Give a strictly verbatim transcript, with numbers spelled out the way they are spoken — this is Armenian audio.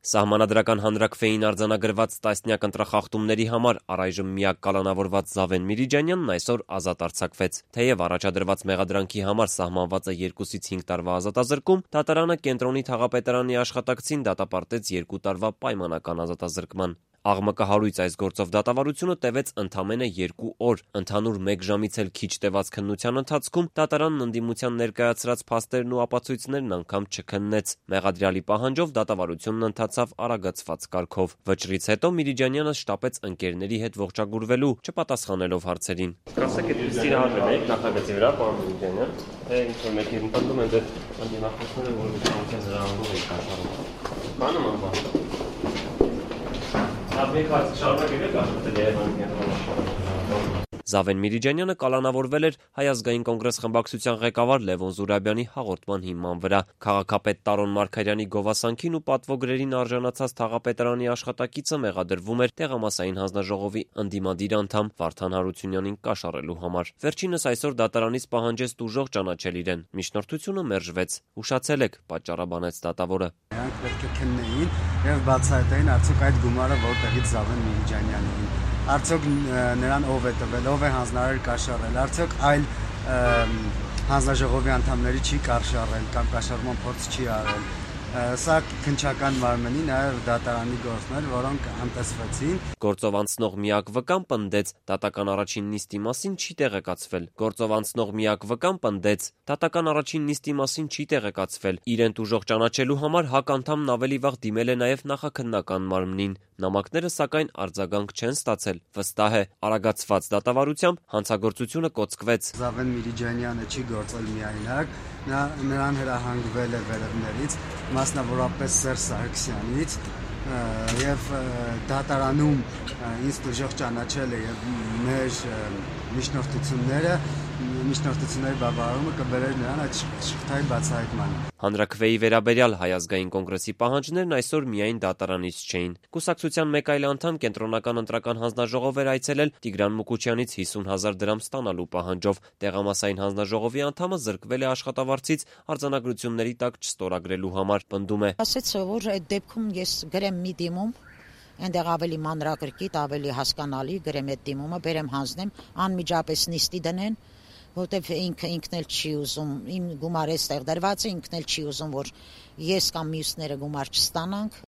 Սահմանադրական հանրաքվեին արձանագրված տասնյակ ընտրախախտումների համար առայժմ միակ կալանավորված Զավեն Միրիջանյանն այսօր ազատ արձակվեց։ Թեև առաջադրված մեղադրանքի համար սահմանված է երկուսից հինգ տարվա ազատազրկում, դատարանը կենտրոնի թաղապետարանի աշխատակցին դատապարտեց երկու տարվա պայմանական ազատազրկման։ Աղմկահարույց այս գործով դատավարությունը տևեց ընդամենը երկու օր։ Ընդհանուր մեկ ժամից էլ քիչ տևած քննության ընթացքում դատարանն ընդդիմության ներկայացրած փաստերն ու ապացույցներն անգամ չքննեց։ Մեղադրյալի պահանջով դատավարությունն ընթացավ արագացված կարգով։ Վճռից հետո Միրիջանյանը շտապեց ընկերների հետ ողջագուրվելու, չպատասխանելով հարցերին։ Ասեք, դուք սիրահարվել եք նախագծի վրա, պարոն Միրիջանյան, թե ինչ-որ մեկի ընդդիմում են ձեր ընդդիմախոսները, որ դուք զրահանգով եք կաշառում։ Բանում անվան։ Զավեն Միրիջանյանը կալանավորվել էր Հայ ազգային կոնգրես խմբակցության ղեկավար Լևոն Զուրաբյանի հաղորդման հիման վրա։ Քաղաքապետ Տարոն Մարգարյանի գովասանքին ու պատվոգրերին արժանացած թաղապետարանի աշխատակիցը մեղադրվում էր տեղամասային հանձնաժողովի ընդդիմադիր անդամ Վարդան Հարությունյանին կաշառելու համար։ Վերջինս այսօր դատարանից պահանջեց տուժող ճանաչել իրեն։ Միջնորդությունը մերժվեց։ Ուշացել եք, պատճառաբանեց դատավորը։ Նրանք պետք է քննեին եւ բացահայտեին արդյոք այդ գումարը որտեղից Զավեն Միրիջանյանին։ Արդյոք նրան ով է տվել, ով է հանձնարարել կաշառել, արդյոք այլ հանձնաժողովի անդամների չի կաշառել կամ կաշառման փորձ չի արել։ Սա քննչական մարմնի նաև դատարանի գործներ, որոնք անտեսվեցին։ Գործով անցնող միակ վկան պնդեց, դատական առաջին նիստի մասին չի տեղեկացվել։ Գործով անցնող միակ վկան պնդեց, դատական առաջին նիստի մասին չի տեղեկացվել։ Իրեն տուժող ճանաչելու համար ՀԱԿ անդամն ավելի վաղ դիմել է նաև նախաքննական մարմնին։ Նամակները սակայն արձագանք չեն ստացել։ Վստահ է, արագացված դատավարությամբ հանցագործությունը կոծկվեց։ Զավեն Միրիջանյանը չի գործել միայնակ, նա նրան հրահանգվել է վերևներից, մասնավորապես Սերժ Սարգսյանից, եւ դատարանում ինձ տուժող ճանաչել է եւ մեր միջնորդությունները միջնորդությունների բավարարումը կբերեր նրան այդ շղթայի բացահայտմանը։ Հանրաքվեի վերաբերյալ Հայ ազգային կոնգրեսի պահանջներն այսօր միայն դատարանից չէին։ Կուսակցության մեկ այլ անդամ կենտրոնական ընտրական հանձնաժողով էր այցելել Տիգրան Մուկուչյանից հիսուն հազար դրամ ստանալու պահանջով։ Տեղամասային հանձնաժողովի անդամը զրկվել է աշխատավարձից արձանագրությունների տակ չստորագրելու համար, պնդում է։ Ասեց, որ այդ դեպքում ես գրեմ մի դիմում, այնտեղ ավելի մանրակրկիտ, ավելի հասկանալի գրեմ այդ դիմումը, բերեմ հանձնեմ, անմիջապես նիստի դնեն, որտեվ ինքը ինքն էլ չի ուզում, իմ գումարը այստեղ դրված է, ինքն էլ չի ուզում, որ ես կամ մյուսները գումար չստանանք։